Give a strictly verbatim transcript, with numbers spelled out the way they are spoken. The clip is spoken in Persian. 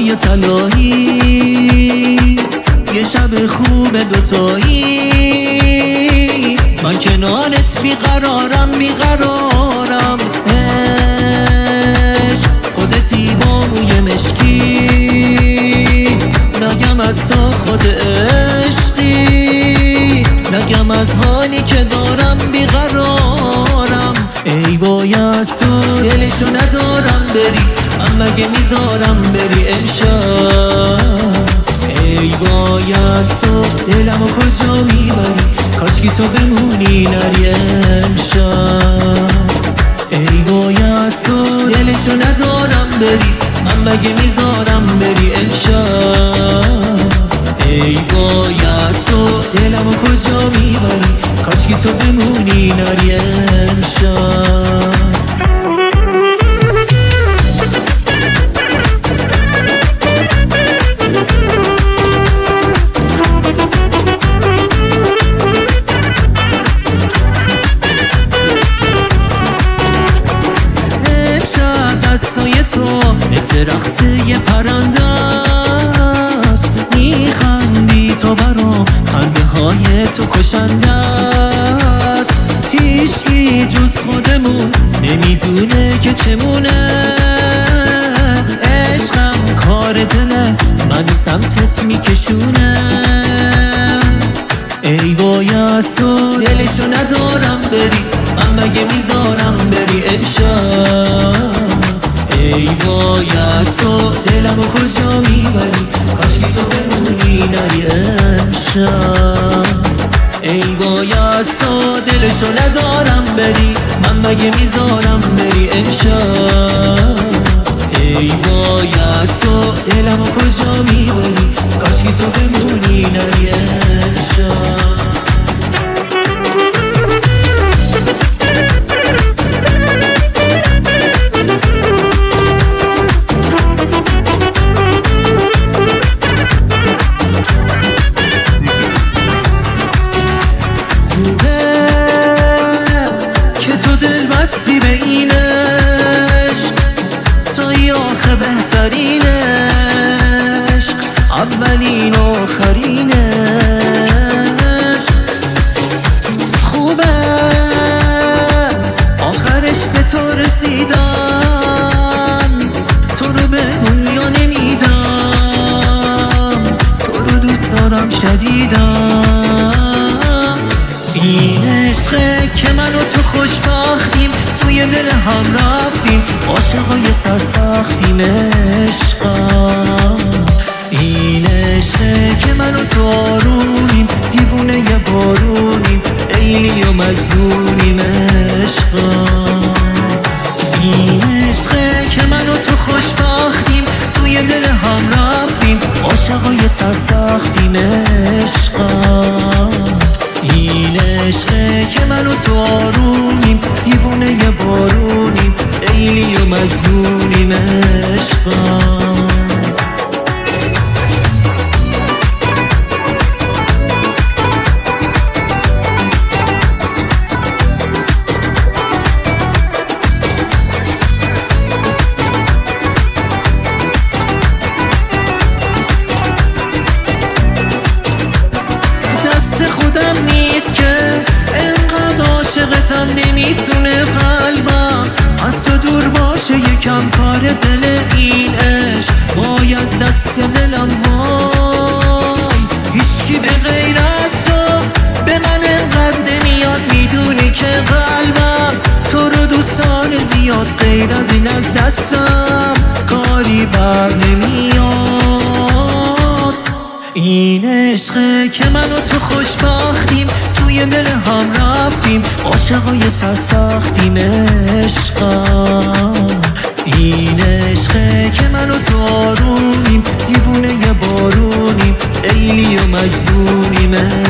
یا طلایی، یه شب خوب دوتایی. من کنارت بیقرارم بیقرارم، عشق خودتی با موی مشکی، نگم از تا خود عشقی، نگم از حالی که دارم بیقرارم. ای وای از تو دلشو ندارم بری، من مگه میذارم بری امشب. ای وای از تو دلمو کجا میبری، کاشکی تو بمونی نری امشب. ای وای از تو دلشو ندارم بری، من مگه میذارم بری امشب. ای وای از تو دلمو کجا میبری، کاشکی تو بمونی نری امشب. دستای تو مثل رقص یه پرنده است، میخندی تو برام، خنده های تو کشنده است. هیچکی جز خودمون نمیدونه که چمونه، عشقم کار دله من سمتت میکشونه. ای وای از تو دلشو ندارم بری، من مگه میذارم بری امشب. ای وای از تو دلمو کجا میبری، کاشکی تو بمونی نری امشب. ای وای از تو دلشو ندارم بری، من مگه میذارم بری امشب. ای وای از تو دلمو کجا میبری، کاشکی تو بمونی نری امشب. بستی به این عشق، توی آخه بهترین عشق، اولین آخرین عشق. خوبه آخرش به تو رسیدن، تو رو به دنیا نمیدم، تو رو دوست دارم شدیدم. این عشقه که من و تو خوشبختیم، توی دل هم رفتیم، عاشقای سرسختیم عشقم. این عشقه که من و تو آرومیم، دیوونه ی بارونیم، لیلی و مجنونیم عشقم. این عشقه که من و تو خوشبختیم، توی دل هم رفتیم، عاشقای سرسختیم عشقم. این عشقه که من و تو آرومیم، دیوونه ی بارونیم، لیلی و مجنونیم عشقم. خودم نیست که انقدر عاشقتم، نمیتونه قلبم از تو دور باشه، یکم کار دل این عشق وای از دست دلم وای. هیچکی به غیر از تو به من انقدر نمیاد، میدونی که قلبم تو رو دوست داره زیاد، غیر از این از دستم کاری بر نمیاد. این عشقه که من و تو خوشبختیم، توی دل هم رفتیم، عاشقای سرسختیم عشقم. این عشقه که من و تو آرومیم، دیوونه ی بارونیم، لیلی و مجنونیم.